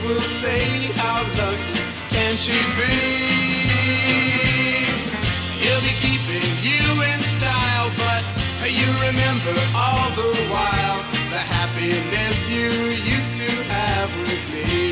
will say, how lucky can she be? He'll be keeping you in style, but you remember all the while the happiness you used to have with me.